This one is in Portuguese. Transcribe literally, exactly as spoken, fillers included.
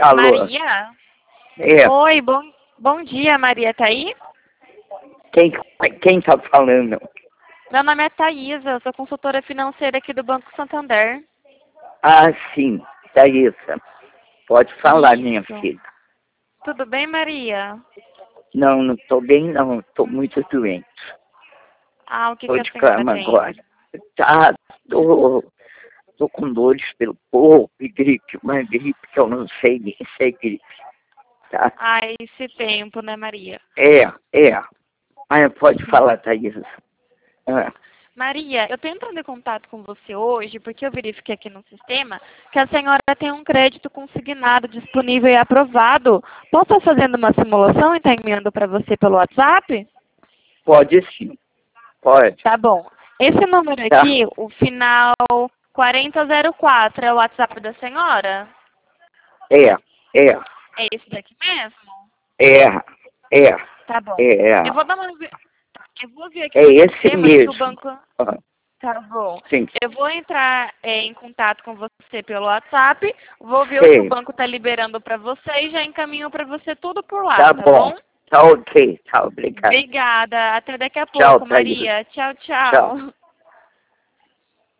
Alô? Maria? É. Oi, bom, bom dia, Maria, tá aí? Quem, quem tá falando? Meu nome é Thaisa, eu sou consultora financeira aqui do Banco Santander. Ah, sim, Thaisa. Pode falar, Isso. minha filha. Tudo bem, Maria? Não, não tô bem, não. Tô muito doente. Ah, o que, Tô que a de senhora cama tem? agora. Tá, tô, tô com dores pelo corpo e gripe. Uma gripe que eu não sei nem se é gripe. Tá? Ah, esse tempo, né, Maria? É, é. Mas pode falar, Thaisa. Ah, Maria, eu tô entrando em contato com você hoje porque eu verifiquei aqui no sistema que a senhora tem um crédito consignado disponível e aprovado. Posso estar fazendo uma simulação e estar enviando para você pelo WhatsApp? pode sim, pode. Tá bom. Esse número Tá? aqui, o final quarenta zero quatro, é o WhatsApp da senhora? É, é, É esse daqui mesmo? é, é, Tá bom. é. Eu vou dar uma... Eu vou ver aqui É no esse sistema que o mesmo. banco... Ah, Tá bom. sim, Eu vou entrar é, em contato com você pelo WhatsApp, vou ver o que o sei. banco está liberando para você e já encaminho para você tudo por lá, Tá tá bom. bom? Tá ok. Tá, obrigado. Obrigada. Até daqui a Tchau, pouco, Thaís. Maria. Tchau, Tchau. tchau.